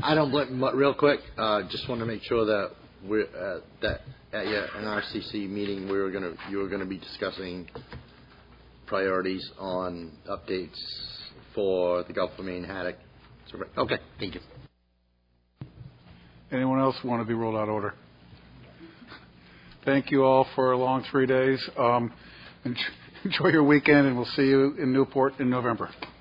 I don't blame. Real quick, just want to make sure that that at your NRCC meeting you were gonna be discussing priorities on updates for the Gulf of Maine haddock. Okay, thank you. Anyone else want to be ruled out of order? Thank you all for a long 3 days. Enjoy your weekend, and we'll see you in Newport in November.